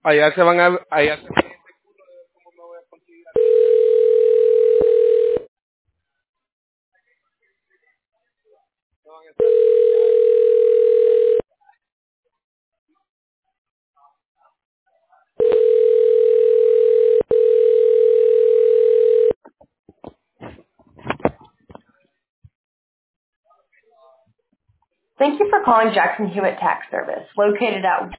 Allá se van a... Allá se... Thank you for calling Jackson Hewitt Tax Service, located at